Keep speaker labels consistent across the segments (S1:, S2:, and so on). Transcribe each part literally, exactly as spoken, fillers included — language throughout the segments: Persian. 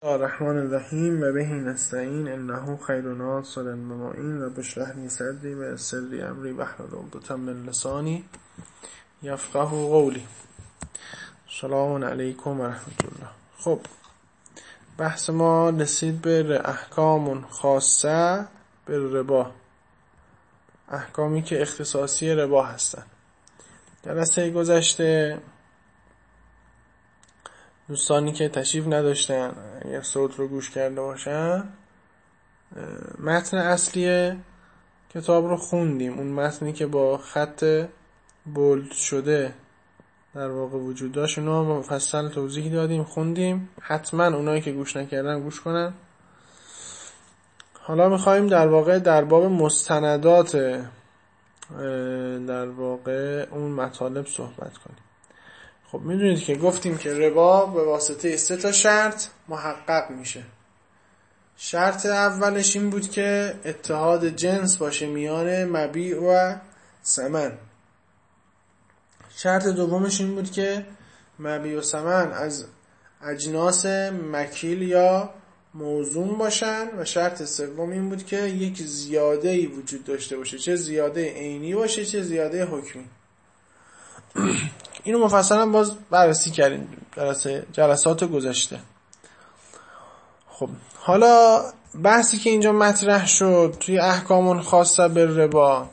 S1: الرحمن الرحیم و به نستعین انه خیر ناصر و معین و بشرح لی صدری و یسر لی امری واحلل عقدة من لسانی یفقهوا قولی. سلام علیکم و رحمت الله. خب بحث ما رسید به احکام خاصه به ربا، احکامی که اختصاصی ربا هستند. جلسه گذشته دوستانی که تشریف نداشتن اگر صوت رو گوش کرده باشن متن اصلی کتاب رو خوندیم، اون متنی که با خط بولد شده در واقع وجود داشت اونو مفصل توضیح دادیم، خوندیم. حتما اونایی که گوش نکردن گوش کنن. حالا میخوایم در واقع در باب مستندات در واقع اون مطالب صحبت کنیم. خب میدونید که گفتیم که ربا به واسطه سه تا شرط محقق میشه. شرط اولش این بود که اتحاد جنس باشه میان مبیع و ثمن. شرط دومش این بود که مبیع و ثمن از اجناس مکیل یا موزون باشن و شرط سوم این بود که یک زیاده‌ای وجود داشته باشه، چه زیاده عینی باشه چه زیاده حکمی. اینو مفصلا باز بررسی کردیم جلسه جلسات گذشته. خب حالا بحثی که اینجا مطرح شد توی احکام خاصه به ربا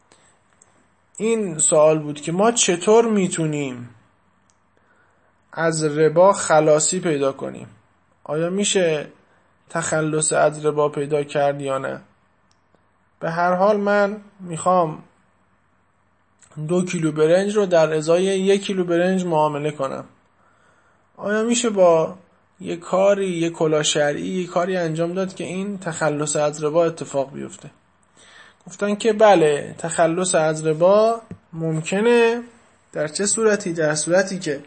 S1: این سوال بود که ما چطور میتونیم از ربا خلاصی پیدا کنیم؟ آیا میشه تخلص از ربا پیدا کرد یا نه؟ به هر حال من میخوام دو کیلو برنج رو در ازای یک کیلو برنج معامله کنم. آیا میشه با یک کاری، یک کلاه شرعی، یک کاری انجام داد که این تخلص از ربا اتفاق بیفته؟ گفتن که بله، تخلص از ربا ممکنه. در چه صورتی؟ در صورتی که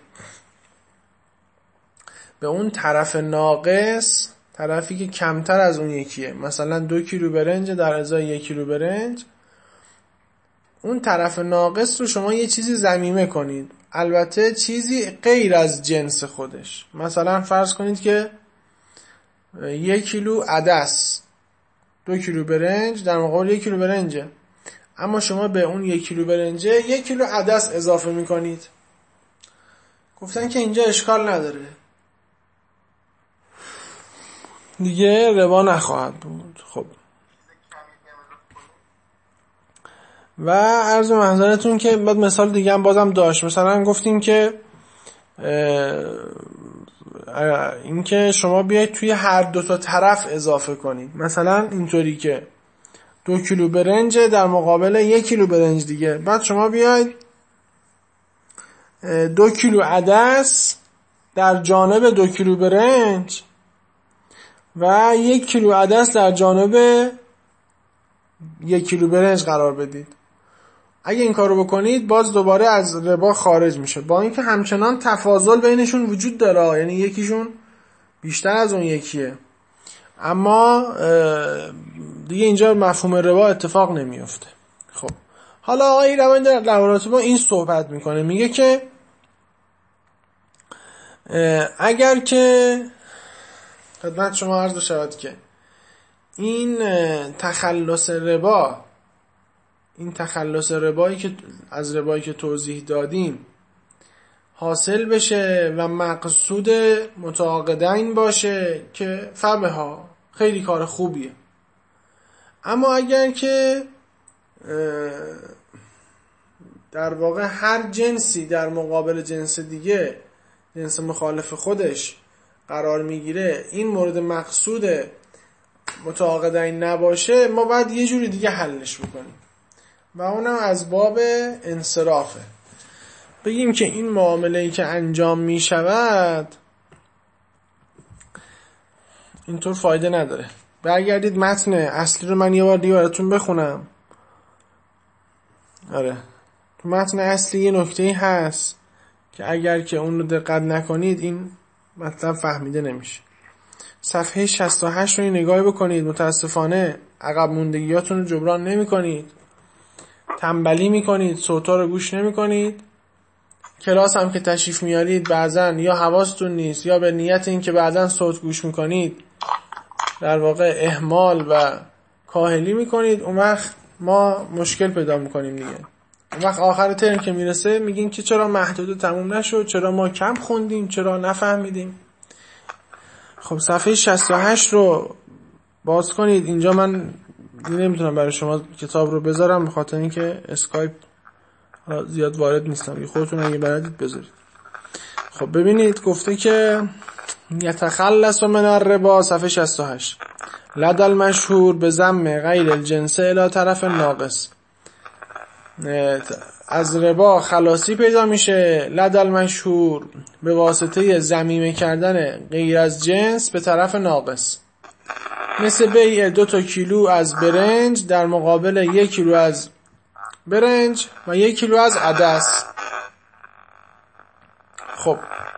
S1: به اون طرف ناقص، طرفی که کمتر از اون یکیه، مثلا دو کیلو برنج در ازای یک کیلو برنج، اون طرف ناقص رو شما یه چیزی ضمیمه کنید، البته چیزی غیر از جنس خودش. مثلا فرض کنید که یک کیلو عدس، دو کیلو برنج در مقابل یک کیلو برنجه، اما شما به اون یک کیلو برنجه یک کیلو عدس اضافه میکنید. گفتن که اینجا اشکال نداره، دیگه ربا نخواهد بود. خب و عرض محضرتون که بعد مثال دیگه هم بازم داشت. مثلا گفتیم که این که شما بیاید توی هر دو تا طرف اضافه کنید، مثلا اینطوری که دو کیلو برنج در مقابل یک کیلو برنج دیگه، بعد شما بیاید دو کیلو عدس در جانب دو کیلو برنج و یک کیلو عدس در جانب یک کیلو برنج قرار بدید. اگه این کارو بکنید باز دوباره از ربا خارج میشه، با اینکه همچنان تفاضل بینشون وجود داره، یعنی یکیشون بیشتر از اون یکیه، اما دیگه اینجا مفهوم ربا اتفاق نمیفته. خب حالا آقای روان در روایات با این صحبت میکنه، میگه که اگر که خدمت شما عرض شود که این تخلص ربا، این تخلص ربایی که از ربایی که توضیح دادیم حاصل بشه و مقصود متعاقدین باشه که فبها، خیلی کار خوبیه. اما اگر که در واقع هر جنسی در مقابل جنس دیگه، جنس مخالف خودش قرار میگیره، این مورد مقصود متعاقدین نباشه، ما باید یه جوری دیگه حلش بکنیم و اونم از باب انصرافه. بگیم که این معامله‌ای که انجام می شود اینطور فایده نداره. برگردید متن اصلی رو من یه بار دیگه براتون بخونم. آره تو متن اصلی یه نکته‌ای هست که اگر که اون رو دقت نکنید این مطلب فهمیده نمیشه. صفحه شصت و هشت رو نگاه بکنید. متاسفانه عقب موندگیاتون رو جبران نمی کنید، تنبلی می کنید، صوتا رو گوش نمی کنید کلاس هم که تشریف میارید بعضن یا حواستون نیست یا به نیت این که بعضن صوت گوش میکنید در واقع اهمال و کاهلی میکنید، اون وقت ما مشکل پیدا میکنیم دیگه. اون وقت آخر ترم که میرسه میگین که چرا محدود تموم نشد، چرا ما کم خوندیم، چرا نفهمیدیم. خب صفحه شصت و هشت رو باز کنید. اینجا من نمیتونم برای شما کتاب رو بذارم به خاطر اینکه اسکایپ زیاد وارد نیستم، خودتون اگه بلدید بذارید. خب ببینید گفته که یتخلص من الربا، صفحه شصت و هشت، لدى المشهور به ضم غیر الجنس الی طرف ناقص. از ربا خلاصی پیدا میشه لدى المشهور به واسطه ضمیمه کردن غیر از جنس به طرف ناقص، مثل بیع دو تا کیلو از برنج در مقابل یک کیلو از برنج و یک کیلو از عدس. خب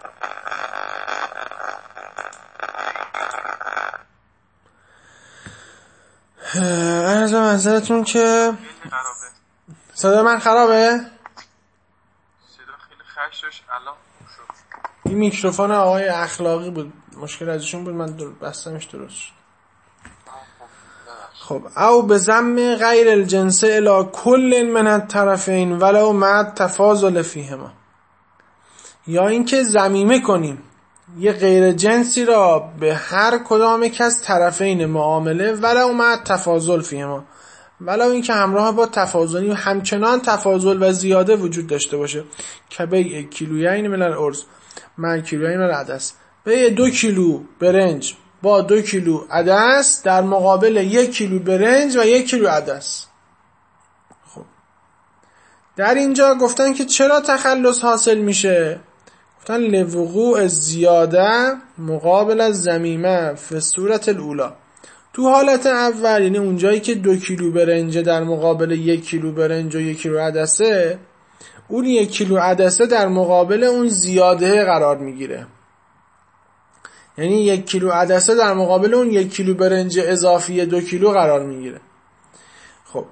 S1: عرض منظرتون که صدا من خرابه؟
S2: صدا خیلی خش داشت الان شد.
S1: این میکروفون آقای اخلاقی بود، مشکل ازشون بود، من در بستمش درست شد. خب او به ضم غیر الجنس الی کل من الطرفین ولو مع تفاضل فیهما، یا اینکه ضمیمه کنیم یه غیر جنسی را به هر کدام یک از طرفین معامله ولو مع تفاضل فیهما، ولو اینکه همراه با تفاضلی و همچنان تفاضل و زیاده وجود داشته باشه، که بیع کیلویین من الارز مع کیلویین من العدس، بیع دو کیلو برنج با دو کیلو عدس در مقابل یک کیلو برنج و یک کیلو عدس. خب در اینجا گفتن که چرا تخلص حاصل میشه، گفتن لوقوع زیاده مقابل از ضمیمه فی صورت الاولا، تو حالت اول یعنی اونجایی که دو کیلو برنج در مقابل یک کیلو برنج و یک کیلو عدسه، اون یک کیلو عدسه در مقابل اون زیاده قرار میگیره، یعنی یک کیلو عدسه در مقابل اون یک کیلو برنج اضافی دو کیلو قرار میگیره. خب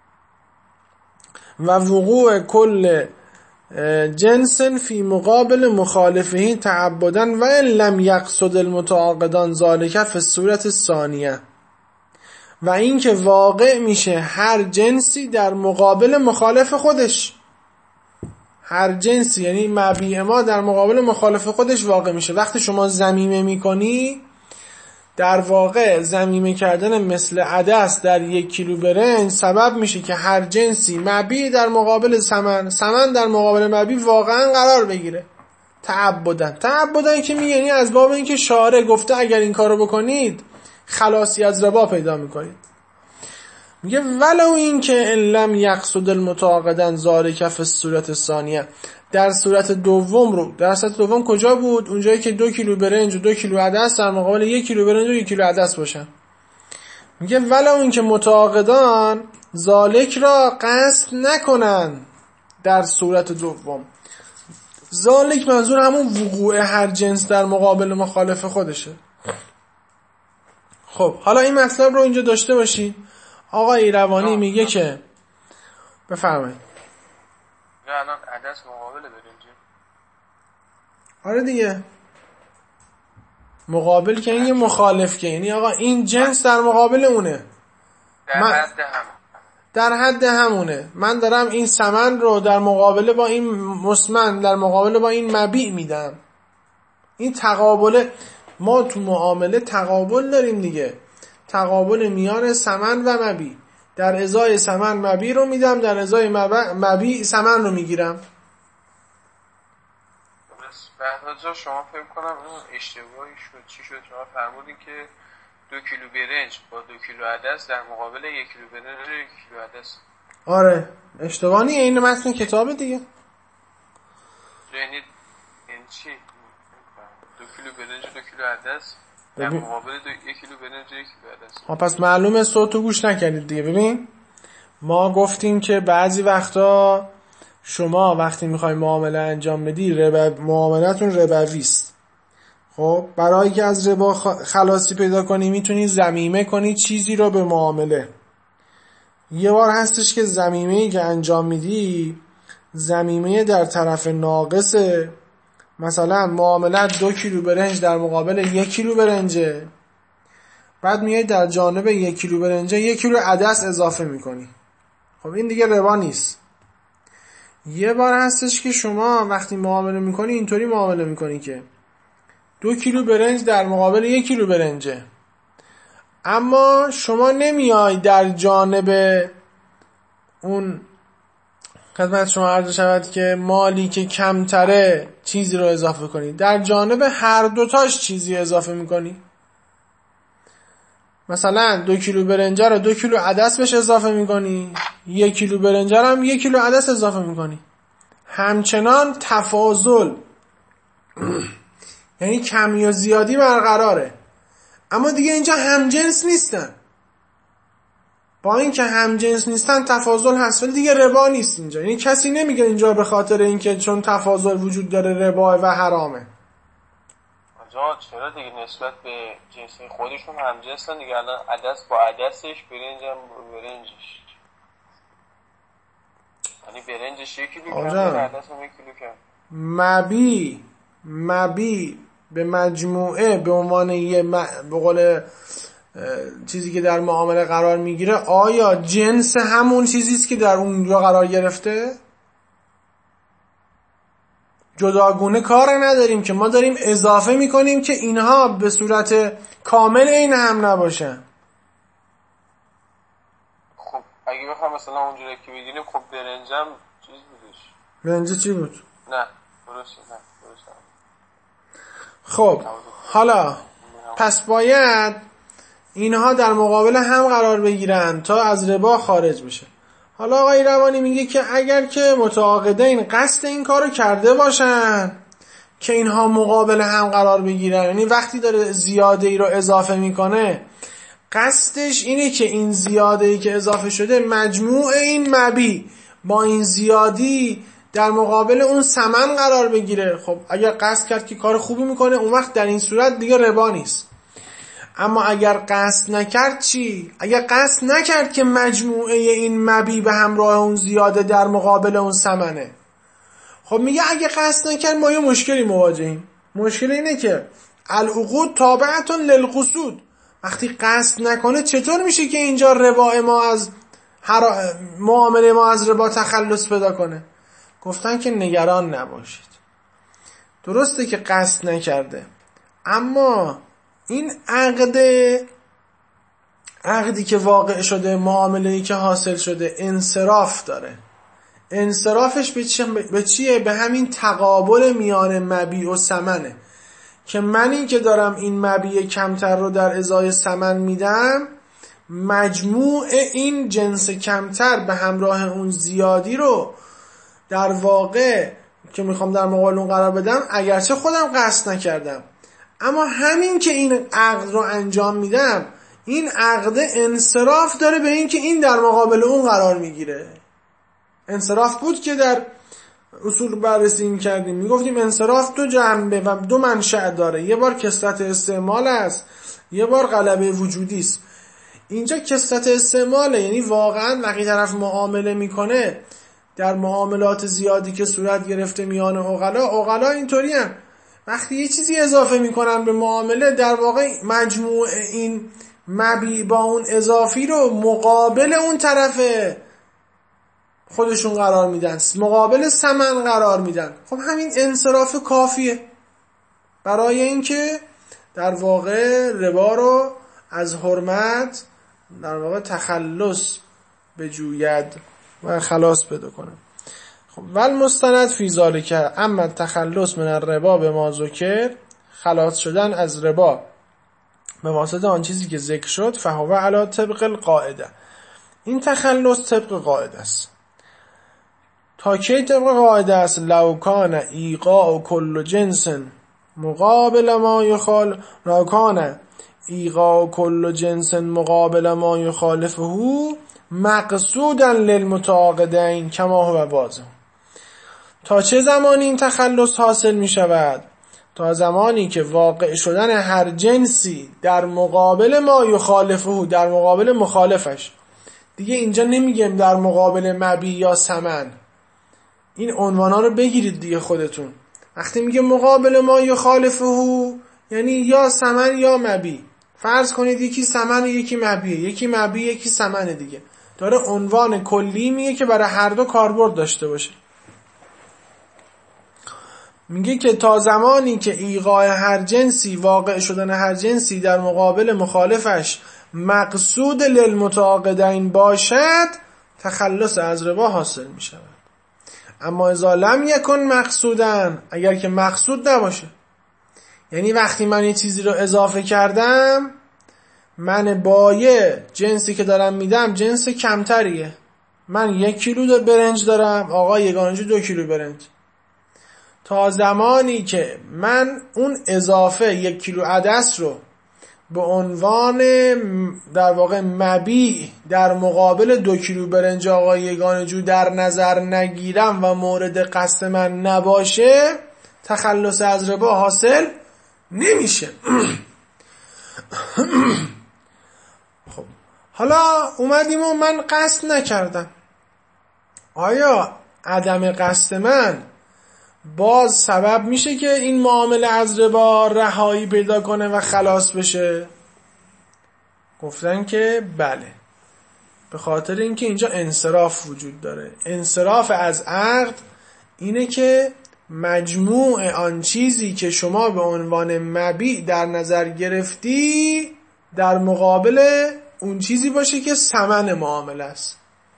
S1: و وقوع کل جنس فی مقابل مخالفه تعبدن و لم یقصد المتعاقدان ذالک فی الصورت الثانیه، و این که واقع میشه هر جنسی در مقابل مخالف خودش، هر جنسی یعنی مبیع ما در مقابل مخالف خودش واقع میشه. وقتی شما ضمیمه میکنی در واقع ضمیمه کردن مثل عدس در یک کیلو برنج سبب میشه که هر جنسی مبیع در مقابل ثمن، ثمن در مقابل مبیع واقعا قرار بگیره. تعبدن تعبدن که میگه یعنی از باب اینکه شارع گفته اگر این کارو بکنید خلاصی از ربا پیدا میکنید. میگه ولو این که ان لم یقصد المتعاقدان ذالک فی الصورت الثانیه، در صورت دوم رو، در صورت دوم کجا بود؟ اونجایی که دو کیلو برنج و دو کیلو عدس در مقابل یک کیلو برنج و یک کیلو عدس باشن. میگه ولو این که متعاقدان ذالک را قصد نکنن در صورت دوم. ذالک منظور همون وقوع هر جنس در مقابل مخالف خودشه. خب حالا این مطلب رو اینجا داشته باشید. آقای ایروانی میگه که بفرمایید.
S2: یا الان عدس مقابل برنج.
S1: آره دیگه، مقابل که این یه مخالف که یعنی آقا این جنس در مقابل اونه،
S2: در
S1: من
S2: حد هم
S1: در حد همونه. من دارم این ثمن رو در مقابله با این مسمن، در مقابله با این مبیع میدم. این تقابل، ما تو معامله تقابل داریم دیگه، تقابل میان ثمن و مبیع. در ازای ثمن مبیع رو میدم، در ازای مبیع ثمن رو میگیرم.
S2: بعد شما فکر کنم اون اشتباهی شد. چی شد؟ شما فرمودین که دو کیلو برنج با دو کیلو عدس در مقابل یک کیلو برنج و یک کیلو عدس.
S1: آره اشتباه نیه، این متن کتابه دیگه.
S2: یعنی این چی؟ دو کیلو برنج و دو کیلو عدس در مقابل دو یک کیلو برنج و یک کیلو عدس.
S1: ها پس معلومه صوتو گوش نکردید دیگه. ببین ما گفتیم که بعضی وقتا شما وقتی میخوای معامله انجام بدی ربا، معاملتون ربوی است. خب برای که از ربا خلاصی پیدا کنی میتونی ضمیمه کنی چیزی رو به معامله. یه بار هستش که ضمیمه‌ای که انجام میدی ضمیمه در طرف ناقصه، مثلا معاملت دو کیلو برنج در مقابل یک کیلو برنجه، بعد میای در جانب یک کیلو برنجه یک کیلو عدس اضافه میکنی. خب این دیگه ربا نیست. یه بار هستش که شما وقتی معامله میکنی اینطوری معامله میکنی که دو کیلو برنج در مقابل یک کیلو برنجه، اما شما نمیای در جانب اون خدمت شما عرض شود که مالی که کمتره چیزی رو اضافه کنی، در جانب هر دوتاش چیزی اضافه میکنی. مثلا دو کیلو برنجه رو دو کیلو عدس بهش اضافه میکنی، یک کیلو برنجه رو هم یک کیلو عدس اضافه میکنی. همچنان تفاضل یعنی کمی و زیادی برقراره، اما دیگه اینجا همجنس نیستن. با این که همجنس نیستن تفاضل هست، ولی دیگه ربا نیست اینجا. یعنی کسی نمیگه اینجا به خاطر اینکه چون تفاضل وجود داره ربا و حرامه.
S2: آجا چرا دیگه نسبت به جنسی خودشون همجنسن دیگه. الان عدس با عدسش، برنج هم برنجش، یعنی برنجش یک کیلو کم، عدس هم یک کیلو کم.
S1: مبی مبی به مجموعه به عنوان یه م... به قول چیزی که در معامله قرار میگیره، آیا جنس همون چیزیست که در اونجا قرار گرفته؟ جداگونه کار نداریم که ما داریم اضافه میکنیم که اینها به صورت کامل این هم نباشن.
S2: خب اگه بخوام مثلا اونجوری که میدونیم، خب برنجم چیز بودش.
S1: برنج چی بود؟
S2: نه درسته، نه درسته.
S1: خب حالا پس باید اینها در مقابل هم قرار بگیرن تا از ربا خارج بشه. حالا آقای روانی میگه که اگر که متعاقدین قصد این کارو کرده باشن که اینها مقابل هم قرار بگیرن، یعنی وقتی داره زیاده ای رو اضافه میکنه قصدش اینه که این زیاده ای که اضافه شده مجموع این مبی با این زیادی در مقابل اون ثمن قرار بگیره. خب اگر قصد کرد که کار خوبی میکنه، اون وقت در این صورت دیگه ربا نیست. اما اگر قصد نکرد چی؟ اگر قصد نکرد که مجموعه این مبی به همراه اون زیاده در مقابل اون ثمنه، خب میگه اگه قصد نکرد ما یه مشکلی مواجهیم. مشکل اینه که العقود تابعتون للقصود. وقتی قصد نکنه چطور میشه که اینجا ربا ما از هر... معامله ما از ربا تخلص پیدا کنه؟ گفتن که نگران نباشید، درسته که قصد نکرده، اما این عقد عقدی که واقع شده، معامله‌ای که حاصل شده انصراف داره. انصرافش به چیه؟ به چیه؟ به همین تقابل میان مبیع و ثمنه که منی که دارم این مبیع کمتر رو در ازای ثمن میدم، مجموع این جنس کمتر به همراه اون زیادی رو در واقع که میخوام در مقابل اون قرار بدم، اگرچه خودم قصد نکردم، اما همین که این عقد رو انجام میدم، این عقد انصراف داره به این که این در مقابل اون قرار میگیره. انصراف بود که در اصول بررسی میکردیم، میگفتیم انصراف دو جنبه و دو منشأ داره. یه بار کثرت استعمال است، یه بار غلبه وجودی است. اینجا کثرت استعماله، یعنی واقعا وقتی طرف معامله میکنه در معاملات زیادی که صورت گرفته میان عقلا، عقلا اینطوری هم وقتی یه چیزی اضافه میکنن به معامله، در واقع مجموع این مبی با اون اضافی رو مقابل اون طرف خودشون قرار میدن، مقابل ثمن قرار میدن. خب همین انصراف کافیه برای اینکه در واقع ربا رو از حرمت در واقع تخلص بجوید و خلاص پیدا کنه. خب ول مستند فی ذالک اما تخلص من الربا به ما ذکر، خلاص شدن از ربا به واسطه آن چیزی که ذکر شد، فهو علی طبق القاعده، این تخلص طبق قاعده است. تا کی طبق قاعده است؟ لو کان ایقاع کل جنس مقابل ما یخال لو کان ایقاع کل جنس مقابل ما یخالفه مقصودا للمتعاقدین کما هو واضح. تا چه زمانی این تخلص حاصل می شود؟ تا زمانی که واقع شدن هر جنسی در مقابل ما یخالفه، در مقابل مخالفش. دیگه اینجا نمیگیم در مقابل مبیع یا ثمن، این عنوانا رو بگیرید دیگه خودتون. وقتی میگه مقابل ما یخالفه یعنی یا ثمن یا مبی. فرض کنید یکی ثمن یکی مبیه، یکی مبی یکی ثمن دیگه. داره عنوان کلی میگه که برای هر دو کاربرد داشته باشه. میگه که تا زمانی که ایقاع هر جنسی، واقع شدن هر جنسی در مقابل مخالفش مقصود للمتعاقدین باشد، تخلص از ربا حاصل میشود. اما اذا لم یکن مقصودن، اگر که مقصود نباشه، یعنی وقتی من یه چیزی رو اضافه کردم، من بایع جنسی که دارم میدم جنس کمتریه، من یک کیلو برنج دارم، آقا یگانجو دو کیلو برنج. تا زمانی که من اون اضافه یک کیلو عدس رو به عنوان در واقع مبیع در مقابل دو کیلو برنج آقا یگانجو در نظر نگیرم و مورد قصد من نباشه، تخلص از ربا حاصل نمیشه. خب حالا اومدیم و من قصد نکردم، آیا عدم قصد من باز سبب میشه که این معامله از ربا رهایی پیدا کنه و خلاص بشه؟ گفتن که بله، به خاطر اینکه اینجا انصراف وجود داره. انصراف از عقد اینه که مجموع آن چیزی که شما به عنوان مبیع در نظر گرفتی در مقابل اون چیزی باشه که ثمن معامله است.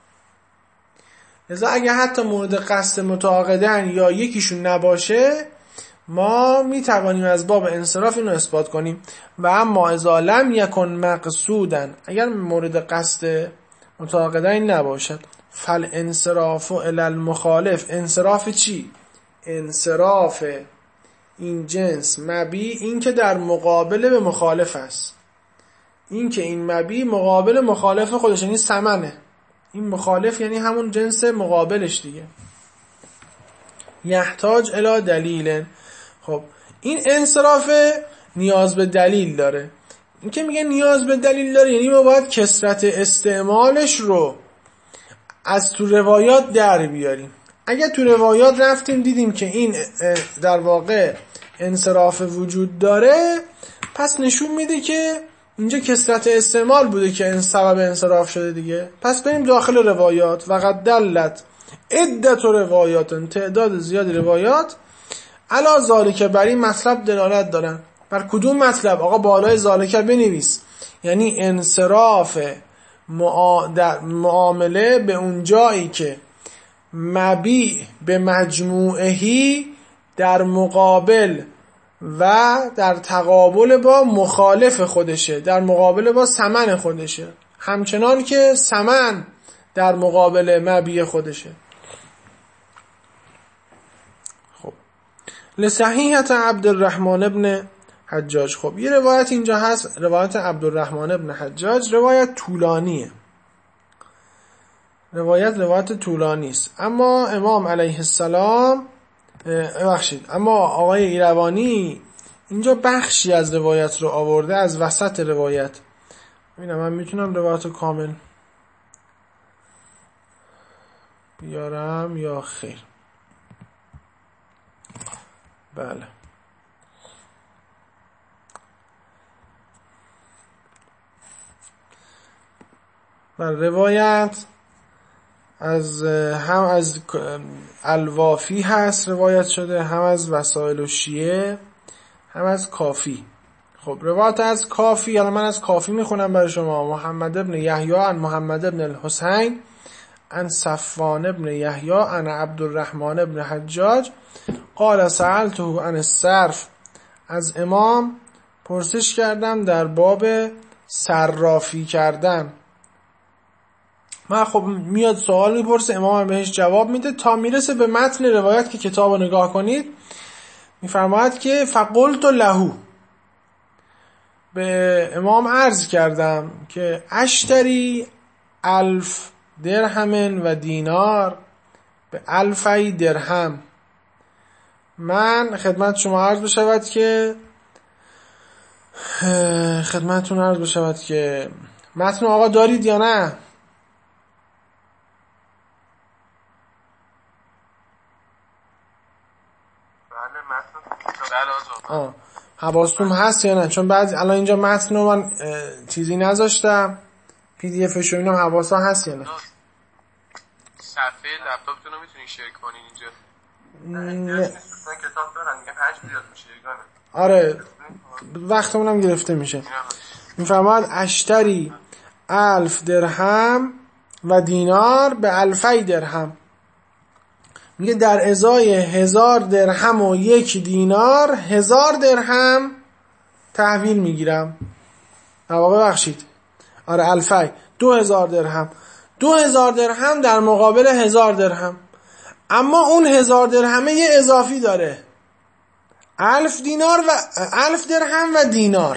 S1: لذا اگه حتی مورد قصد متعاقدن یا یکیشون نباشه، ما می توانیم از باب انصراف اینو اثبات کنیم. و اما اذا لم یکن مقصودن، اگر مورد قصد متعاقدن نباشد، فل انصراف الی المخالف. انصراف چی؟ انصراف این جنس مبیع، این که در مقابل به مخالف است، این که این مبیع مقابل مخالف خودش، یعنی ثمنه. این مخالف یعنی همون جنس مقابلش دیگه. یحتاج الی دلیل. خب این انصراف نیاز به دلیل داره. این که میگه نیاز به دلیل داره یعنی ما باید کثرت استعمالش رو از تو روایات در بیاریم. اگر تو روایات رفتیم دیدیم که این در واقع انصراف وجود داره، پس نشون میده که اینجا کثرت استعمال بوده که این سبب انصراف شده دیگه. پس بریم داخل روایات. وقد دلت عدت روایات، تعداد زیادی روایات، علا ذالک، بر این مطلب دلالت دارن. بر کدوم مطلب؟ آقا بالای ذالک بنویس. یعنی انصراف معامله به اون جایی که مبیع به مجموعهی در مقابل و در تقابل با مخالف خودشه، در مقابل با ثمن خودشه، همچنان که ثمن در مقابل مبیع خودشه. خب لصحیحة عبدالرحمن ابن حجاج. خب یه روایت اینجا هست، روایت عبدالرحمن ابن حجاج، روایت طولانیه. روایت روایت طولانی است، اما امام علیه السلام ببخشید اما آقای ایروانی اینجا بخشی از روایت رو آورده از وسط روایت. ببینم من میتونم روایت رو کامل بیارم یا خیر؟ بله. من روایت از هم از الوافی هست روایت شده، هم از وسائل الشیعه، هم از کافی. خب روایت از کافی، الان من از کافی میخونم برای شما. محمد ابن یحیی عن محمد ابن الحسین عن صفوان ابن یحیی عن عبدالرحمن ابن حجاج قال سألته عن الصرف. از امام پرسش کردم در باب صرافی کردن. من خب میاد سوال میپرسه، امام هم بهش جواب میده تا میرسه به متن روایت که کتاب رو نگاه کنید. میفرماید که فقلت له، به امام عرض کردم که اشتری الف درهم و دینار به الفی درهم. من خدمت شما عرض بشود که خدمتتون عرض بشود که متن آقا دارید یا نه؟ آه حواستون هست یا نه؟ چون بعضی الان اینجا متن رو من چیزی نذاشتم، پی دی افش رو، اینم حواسا هست یا نه؟
S2: صفحه لپتاپتون رو میتونین شیر کنین اینجا؟
S1: نه
S2: کتاب دارن میگه پنج پیریود میشه دیگه.
S1: آره وقتمون هم گرفته میشه. میفرماد اشتری الف درهم و دینار به الفی درهم. میگه در ازای هزار درهم و یک دینار هزار درهم تحویل میگیرم. واقع بخشید آره الفی دو هزار درهم، دو هزار درهم در مقابل هزار درهم. اما اون هزار درهمه یه اضافی داره، الف دینار و الف درهم و دینار.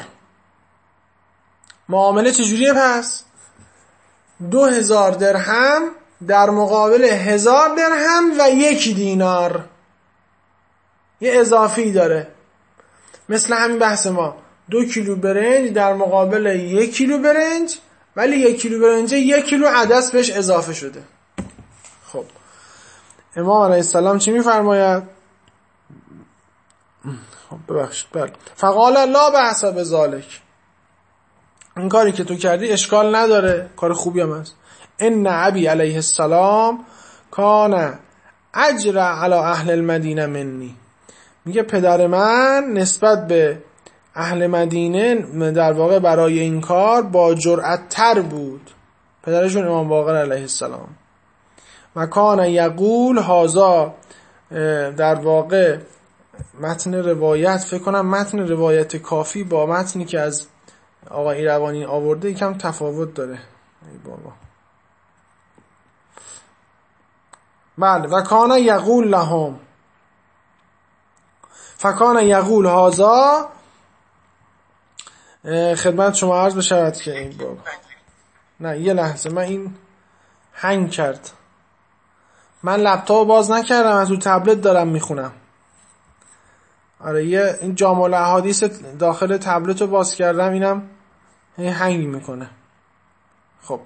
S1: معامله چجوریه پس؟ دو هزار درهم در مقابل هزار درهم و یک دینار یه اضافی داره. مثل همین بحث ما، دو کیلو برنج در مقابل یک کیلو برنج، ولی یک کیلو برنج یک کیلو عدس بهش اضافه شده. خب امام علیه السلام چی میفرماید؟ خب ببخشید بله فقال لا بأس بذلک، این کاری که تو کردی اشکال نداره، کار خوبی هم هست. ان ابی علیه السلام کان اجر علی اهل المدینه منی، میگه پدر من نسبت به اهل مدینه در واقع برای این کار با جرأت تر بود، پدرشون امام باقر علیه السلام. و کان یقول هازا، در واقع متن روایت فکر کنم متن روایت کافی با متنی که از آقا ایروانی آورده یکم تفاوت داره. ای بابا بله و کان یقول لهم فکان یقول هازا. خدمت شما عرض بشود که این بابا نه یه لحظه من این هنگ کرد، من لپتاپ باز نکردم، از رو تبلت دارم میخونم. آره یه این جامع الاحادیث داخل تبلت رو باز کردم، اینم هی هنگ میکنه. خب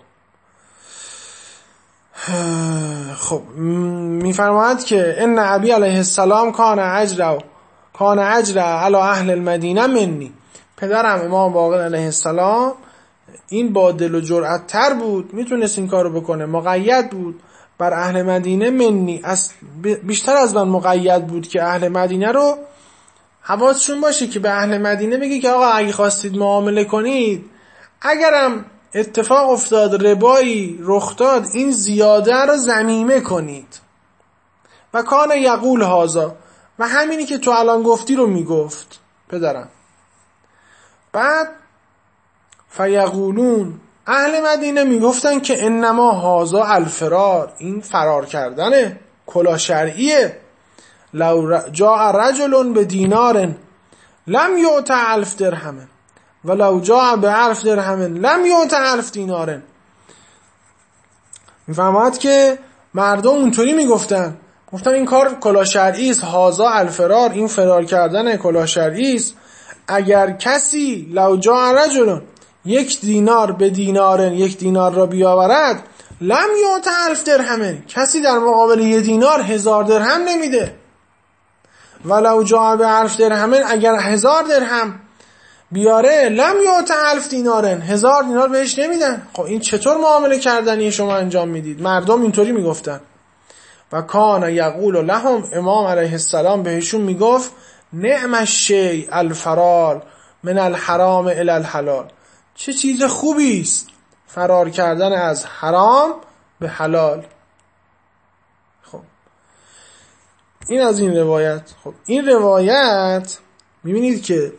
S1: خب میفرماید که ان ابی علیه السلام کان اجر کان اجر علی اهل المدینه منی، پدرم امام باقر علیه السلام این با دل و جرأت تر بود، میتونست این کارو بکنه، مقید بود بر اهل مدینه منی، از بیشتر از من مقید بود که اهل مدینه رو حواسشون باشه که به اهل مدینه بگی که آقا اگه خواستید معامله کنید، اگرم اتفاق افتاد ربایی رخ داد این زیاده رو ضمیمه کنید. و کان یقول هازا، و همینی که تو الان گفتی رو میگفت پدرم. بعد فیقولون، اهل مدینه میگفتن که انما هازا الفرار، این فرار کردنه، کلا شرعیه. لو جاء رجل به دینار لم یعط الف درهم و لو جاء به الف درهم لم یعط الف دینار. میفهمد که مردم اونطوری میگفتن، گفتن این کار کلا شرعی است، هازا الفرار، این فرار کردن کلا شرعی است. اگر کسی لو جاء رجل یک دینار به دینارن، یک دینار را بیاورد، لم یعط الف درهم، کسی در مقابل یک دینار هزار درهم نمیده. ولو جاء به الف درهم، اگر هزار درهم بیاره، لم یعط الف دینارن، هزار دینار بهش نمیدن. خب این چطور معامله کردنی شما انجام میدید؟ مردم اینطوری میگفتن. و کان یقول لهم، امام علیه السلام بهشون میگفت نعم الشیء الفرار من الحرام الی الحلال، چه چیز خوبی است فرار کردن از حرام به حلال. خب این از این روایت. خب این روایت میبینید که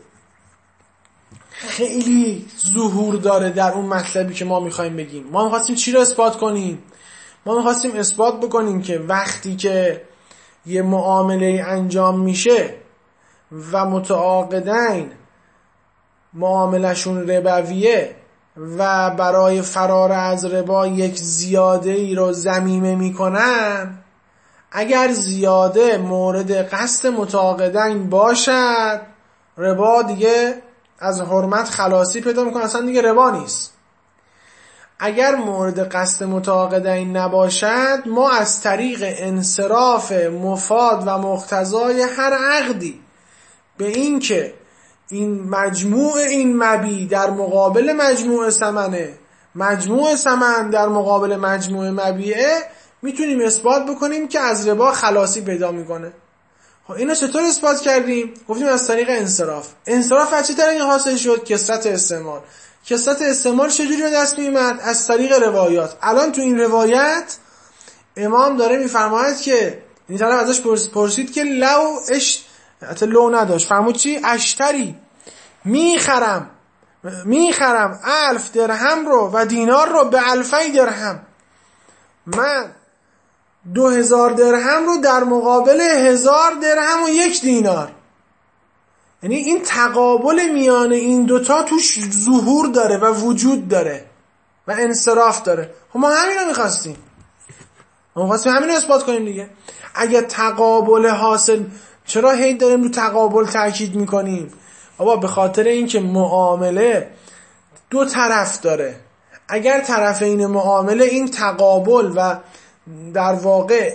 S1: خیلی ظهور داره در اون مطلبی که ما میخوایم بگیم. ما میخواستیم چی رو اثبات کنیم؟ ما میخواستیم اثبات بکنیم که وقتی که یه معامله انجام میشه و متعاقدین معاملشون ربویه و برای فرار از ربا یک زیاده ای رو ضمیمه میکنن، اگر زیاده مورد قصد متعاقدین باشد، ربا دیگه از حرمت خلاصی پیدا میکنه، اصلا دیگه ربا نیست. اگر مورد قصد متعاقدین نباشد، ما از طریق انصراف مفاد و مقتضای هر عقدی به این که این مجموع این مبی در مقابل مجموع ثمنه، مجموع ثمن در مقابل مجموع مبیعه، میتونیم اثبات بکنیم که از ربا خلاصی پیدا میکنه. خب اینو چطور اثبات کردیم؟ گفتیم از طریق انصراف. انصراف از چه طریقی حاصل شد؟ کثرت استعمال. کثرت استعمال چجوری به دست میومد؟ از طریق روایات. الان تو این روایت امام داره میفرماید که این طرف ازش پرسید که لو اش حتی لو نداشت، فرمود چی؟ اشتری، میخرم میخرم الف درهم رو و دینار رو به الفی درهم، من دو هزار درهم رو در مقابل هزار درهم و یک دینار. یعنی این تقابل میان این دوتا توش ظهور داره و وجود داره و انصراف داره. خب ما همین رو میخواستیم، ما میخواستیم همین رو اثبات کنیم دیگه. اگه تقابل حاصل، چرا هی داریم رو تقابل تاکید میکنیم؟ بابا به خاطر اینکه معامله دو طرف داره. اگر طرفین معامله این تقابل و در واقع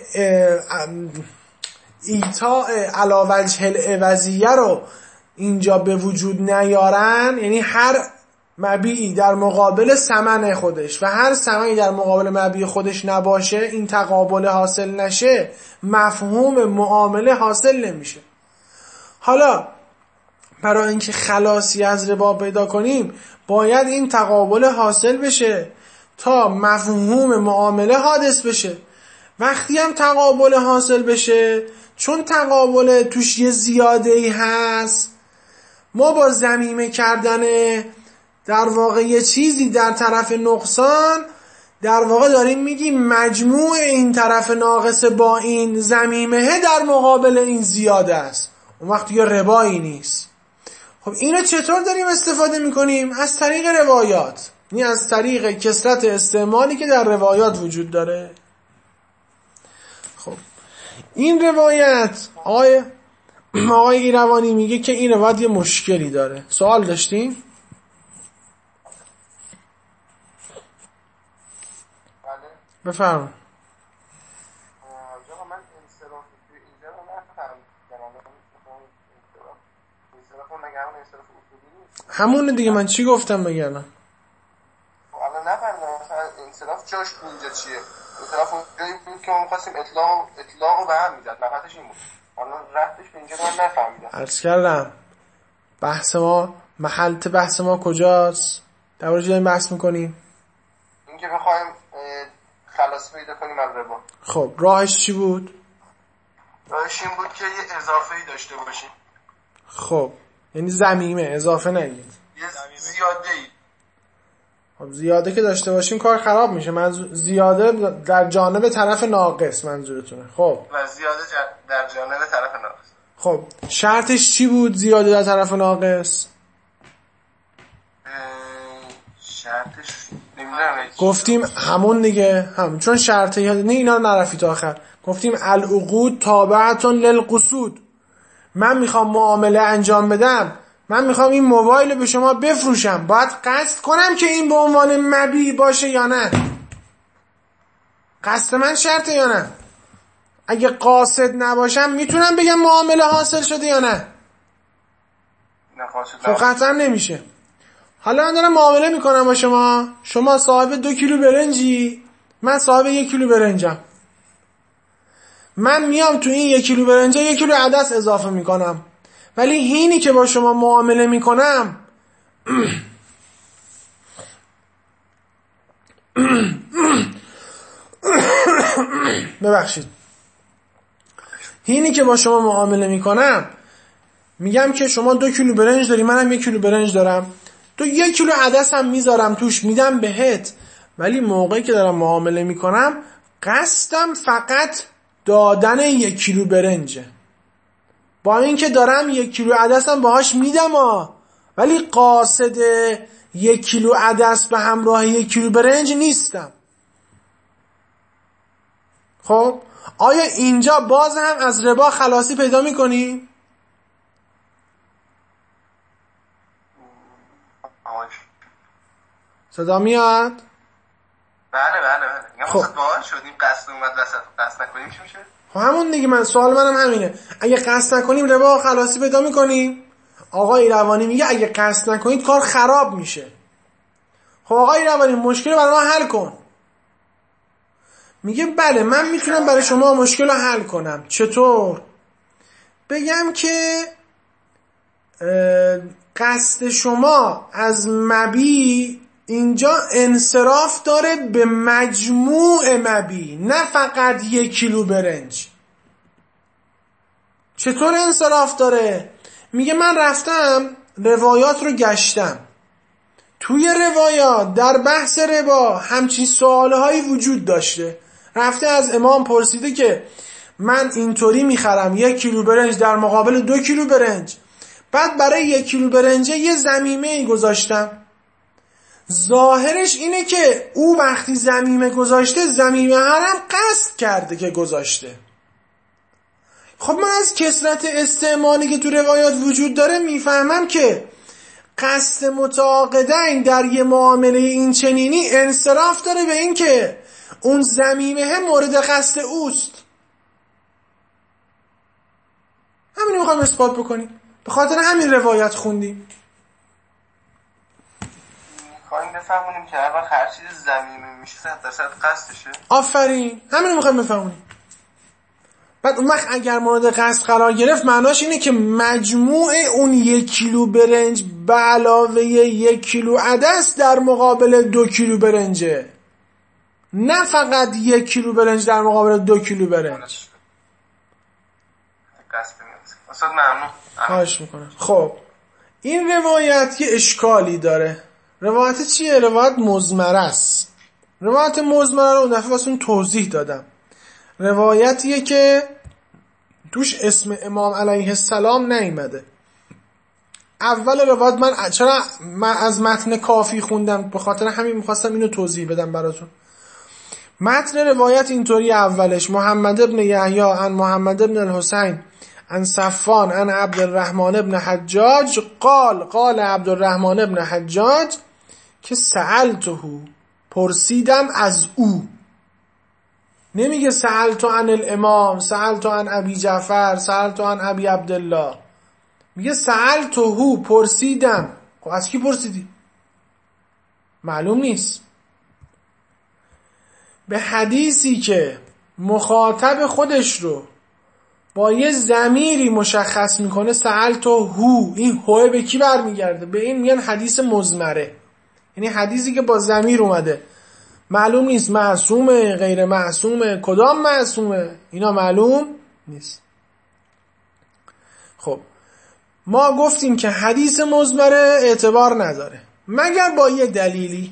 S1: ایتاء علی وجه العوضیه رو اینجا به وجود نیارن، یعنی هر مبیعی در مقابل ثمن خودش و هر ثمنی در مقابل مبیع خودش نباشه، این تقابل حاصل نشه، مفهوم معامله حاصل نمیشه. حالا برای اینکه خلاصی از ربا پیدا کنیم باید این تقابل حاصل بشه تا مفهوم معامله حادث بشه. وقتی هم تقابل حاصل بشه، چون تقابل توش یه زیاده ای هست، ما با ضمیمه کردن در واقع یه چیزی در طرف نقصان، در واقع داریم میگیم مجموع این طرف ناقص با این ضمیمه در مقابل این زیاده است، اون وقت یه ربایی نیست. خب اینو چطور داریم استفاده میکنیم؟ از طریق روایات، یعنی از طریق کثرت استعمالی که در روایات وجود داره. خب این روایت آقای آقای ایروانی میگه که این روایت یه مشکلی داره. سوال داشتیم؟
S2: بله
S1: بفرمایید.
S2: آقا من انصراف اینجا رو نفهمیدم. انصراف مگه همون انصراف اصولی نیست؟
S1: همونه دیگه، من چی گفتم مگه الان؟
S2: الان نفهمیدم مثلا انصراف جاش اونجا چیه؟ انصراف اونجایی بود که ما می‌خواستیم اطلاق اطلاق رو به هم می‌زد، مقصدش این بود. الان رفتش به اینجا من نفهمیدم.
S1: عرض کردم بحث ما، محل بحث ما کجاست؟ در مورد چی داریم بحث می‌کنیم؟
S2: اینکه بخوایم خلاص پیدا کنیم از ربا.
S1: خب راهش چی بود؟
S2: راهش این بود که یه اضافه‌ای داشته باشیم.
S1: خب یعنی ضمیمه، اضافه نگید.
S2: یه زیاده‌ای.
S1: خب زیاده که داشته باشیم کار خراب میشه. منظور زیاده در جانب طرف ناقص منظورتونه. خب
S2: و زیاده در جانب طرف ناقص.
S1: خب شرطش چی بود زیاده در طرف ناقص؟
S2: شرطش نمیدونم.
S1: گفتیم همون دیگه، همون. چون شرطه یاد نه اینا رو نرفی تا آخر. گفتیم العقود تابعتون للقصود. من میخوام معامله انجام بدم، من میخوام این موبایل به شما بفروشم، باید قصد کنم که این به عنوان مبیع باشه یا نه؟ قصد من شرطه یا نه؟ اگه قاصد نباشم میتونم بگم معامله حاصل شده یا نه؟
S2: نه قاصد.
S1: خب قطعا نمیشه. حالا من دارم معامله میکنم با شما، شما صاحب دو کیلو برنجی، من صاحب یک کیلو برنجم. من میام تو این یک کیلو برنجه یک کیلو عدس اضافه میکنم، ولی هینی که با شما معامله میکنم ببخشید هینی که با شما معامله میکنم میگم که شما دو کیلو برنج داری، منم یک کیلو برنج دارم، تو یک کیلو عدس هم میذارم توش میدم بهت، ولی موقعی که دارم معامله میکنم قصدم فقط دادن یک کیلو برنجه، با اینکه دارم یک کیلو عدسم باهاش میدم ها، ولی قاصد یک کیلو عدس به همراه یک کیلو برنج نیستم. خب آیا اینجا باز هم از ربا خلاصی پیدا میکنی؟ صدا میاد؟
S2: بله بله بله.
S1: خب
S2: باور شدیم قصد اومد وسط قصد نکنیم چی میشه؟
S1: خب همون دیگه، من سوال منم همینه، اگه قصد نکنیم ربا خلاصی پیدا میکنیم؟ آقای روانی میگه اگه قصد نکنید کار خراب میشه. خب آقای روانی مشکل رو برای ما حل کن. میگه بله من میتونم برای شما مشکل رو حل کنم. چطور؟ بگم که قصد شما از مبی اینجا انصراف داره به مجموع مبی، نه فقط یک کیلو برنج. چطور انصراف داره؟ میگه من رفتم روایات رو گشتم، توی روایات در بحث ربا همچین سواله هایی وجود داشته. رفته از امام پرسیده که من اینطوری میخرم یک کیلو برنج در مقابل دو کیلو برنج، بعد برای یک کیلو برنج یه ضمیمه ای گذاشتم. ظاهرش اینه که او وقتی ضمیمه گذاشته ضمیمه هم قصد کرده که گذاشته. خب من از کثرت استعمالی که تو روایات وجود داره میفهمم که قصد متعاقدین در یه معامله این چنینی انصراف داره به این که اون ضمیمه مورد قصد اوست. همین میخوایم اثبات بکنیم، به خاطر همین روایت خوندیم.
S2: میخوایم بفهمونیم که هر وقت هر چیز ضمیمه میشه صد درصد قصدشه.
S1: آفرین، همین میخوایم بفهمونیم. بعد اون وقت اگر مورد قصد قرار گرفت معناش اینه که مجموع اون یک کیلو برنج به علاوه یک کیلو عدس در مقابل دو کیلو برنجه، نه فقط یک کیلو برنج در مقابل دو کیلو برنج.
S2: استاد ممنون.
S1: خواهش میکنم. خب این روایت یه اشکالی داره. روایت چیه؟ روایت مضمره است. روایت مضمره رو اون دفعه واسه توضیح دادم. روایتیه که توش اسم امام علیه السلام نیامده. اول روایت من چرا من از متن کافی خوندم؟ به خاطر همین میخواستم اینو توضیح بدم براتون. متن روایت اینطوری اولش محمد ابن یحیی عن محمد ابن الحسین عن صفوان عن عبد الرحمن ابن حجاج قال قال عبد الرحمن ابن حجاج که سألته، پرسیدم از او. نمیگه سألتو عن الامام، سألتو عن ابی جعفر، سألتو عن ابی عبدالله، میگه سألته، پرسیدم. خب از کی پرسیدی؟ معلوم نیست. به حدیثی که مخاطب خودش رو با یه ضمیری مشخص میکنه سألته هو، این هو به کی برمیگرده؟ به این میگن حدیث مضمره، یعنی حدیثی که با ضمیر اومده، معلوم نیست معصومه غیر معصومه کدام معصومه، اینا معلوم نیست. خب ما گفتیم که حدیث مضمره اعتبار نداره مگر با یه دلیلی.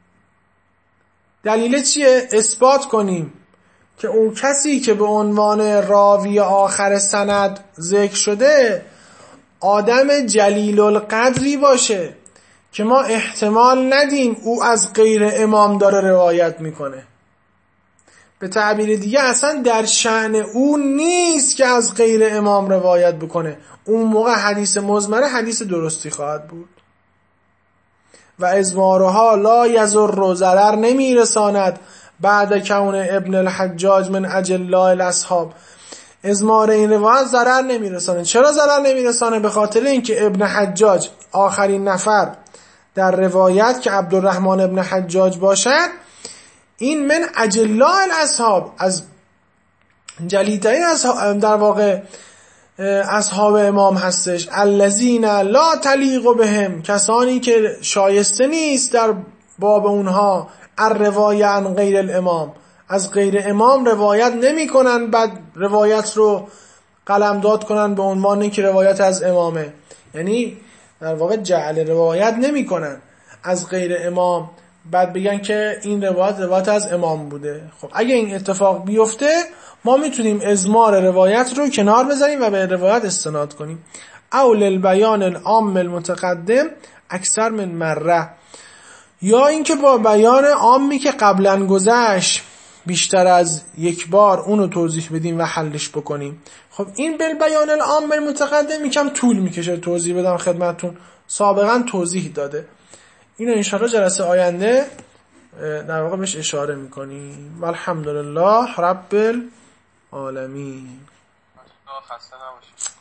S1: دلیل چیه؟ اثبات کنیم که اون کسی که به عنوان راوی آخر سند ذکر شده آدم جلیل القدری باشه که ما احتمال ندیم او از غیر امام داره روایت میکنه. به تعبیر دیگه اصلا در شأن او نیست که از غیر امام روایت بکنه. اون موقع حدیث مضمره حدیث درستی خواهد بود. و ازمارها لا یضر، ضرر نمیرساند بعد کون ابن الحجاج من اجلاء الاصحاب. ازمار این روایت ضرر نمیرسانه. چرا ضرر نمیرسانه؟ به خاطر اینکه ابن حجاج آخرین نفر در روایت که عبدالرحمن ابن حجاج باشد، این من اجلاء الاصحاب، از جلیل‌ترین اصحاب در واقع اصحاب امام هستش. الذین لا تلیق بهم، کسانی که شایسته نیست در باب اونها الروایه عن غیر الامام، از غیر امام روایت نمی کنن بعد روایت رو قلمداد کنن به عنوان که روایت از امامه، یعنی در واقع جعل روایت نمی کنن از غیر امام بعد بگن که این روایت روایت از امام بوده. خب اگه این اتفاق بیفته ما میتونیم ازمار روایت رو کنار بذاریم و به روایت استناد کنیم. اول البیان العام المتقدم اکثر من مره، یا اینکه با بیان عامی که قبلا گذشت بیشتر از یک بار اونو توضیح بدیم و حلش بکنیم. خب این بالبیان العام المتقدم یکم طول میکشه توضیح بدم خدمتتون، سابقا توضیح داده. اینو انشاءالله جلسه آینده در واقع بهش اشاره میکنیم. والحمدلله رب عالمین.
S2: خسته نباشید.